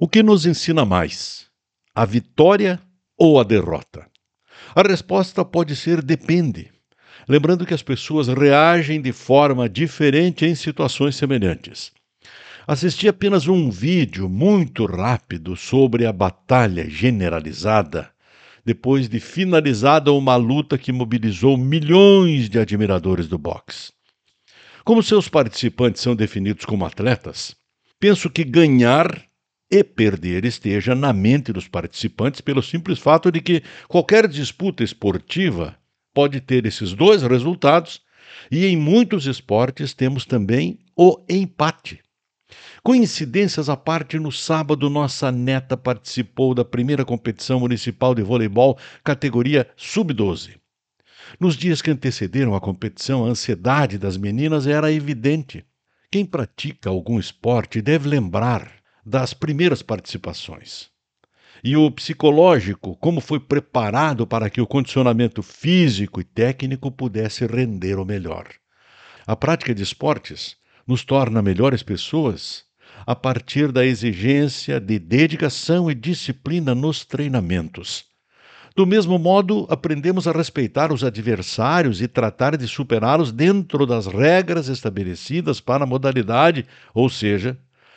O que nos ensina mais, a vitória ou a derrota? A resposta pode ser depende, lembrando que as pessoas reagem de forma diferente em situações semelhantes. Assisti apenas um vídeo muito rápido sobre a batalha generalizada, depois de finalizada uma luta que mobilizou milhões de admiradores do boxe. Como seus participantes são definidos como atletas, penso que ganhar e perder esteja na mente dos participantes pelo simples fato de que qualquer disputa esportiva pode ter esses dois resultados e em muitos esportes temos também o empate. Coincidências à parte, no sábado nossa neta participou da primeira competição municipal de voleibol categoria sub-12. Nos dias que antecederam a competição, a ansiedade das meninas era evidente. Quem pratica algum esporte deve lembrar das primeiras participações. E o psicológico, como foi preparado para que o condicionamento físico e técnico pudesse render o melhor. A prática de esportes nos torna melhores pessoas a partir da exigência de dedicação e disciplina nos treinamentos. Do mesmo modo, aprendemos a respeitar os adversários e tratar de superá-los dentro das regras estabelecidas para a modalidade, ou seja,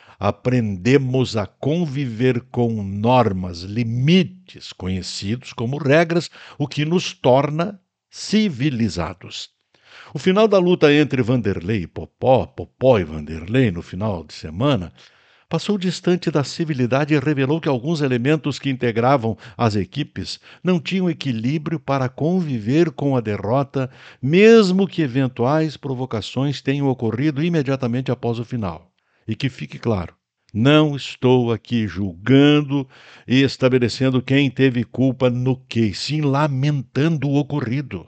aprendemos a conviver com normas, limites conhecidos como regras, o que nos torna civilizados. O final da luta entre Vanderlei e Popó, Popó e Vanderlei, no final de semana, passou distante da civilidade e revelou que alguns elementos que integravam as equipes não tinham equilíbrio para conviver com a derrota, mesmo que eventuais provocações tenham ocorrido imediatamente após o final. E que fique claro, não estou aqui julgando e estabelecendo quem teve culpa no que, sim lamentando o ocorrido.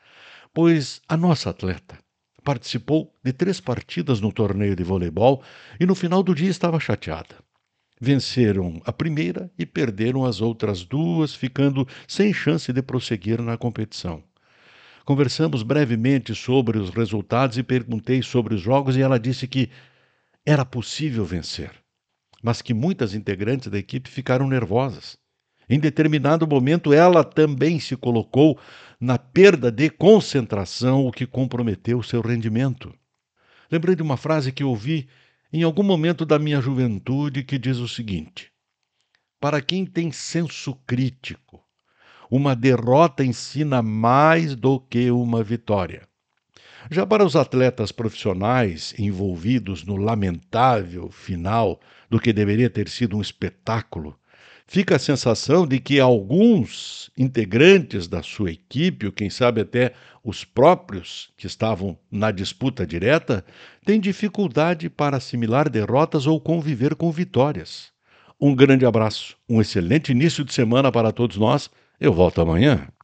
Pois a nossa atleta participou de 3 partidas no torneio de voleibol e no final do dia estava chateada. Venceram a primeira e perderam as outras 2, ficando sem chance de prosseguir na competição. Conversamos brevemente sobre os resultados e perguntei sobre os jogos e ela disse que era possível vencer, mas que muitas integrantes da equipe ficaram nervosas. Em determinado momento, ela também se colocou na perda de concentração, o que comprometeu seu rendimento. Lembrei de uma frase que ouvi em algum momento da minha juventude que diz o seguinte: para quem tem senso crítico, uma derrota ensina mais do que uma vitória. Já para os atletas profissionais envolvidos no lamentável final do que deveria ter sido um espetáculo, fica a sensação de que alguns integrantes da sua equipe, ou quem sabe até os próprios que estavam na disputa direta, têm dificuldade para assimilar derrotas ou conviver com vitórias. Um grande abraço, um excelente início de semana para todos nós. Eu volto amanhã.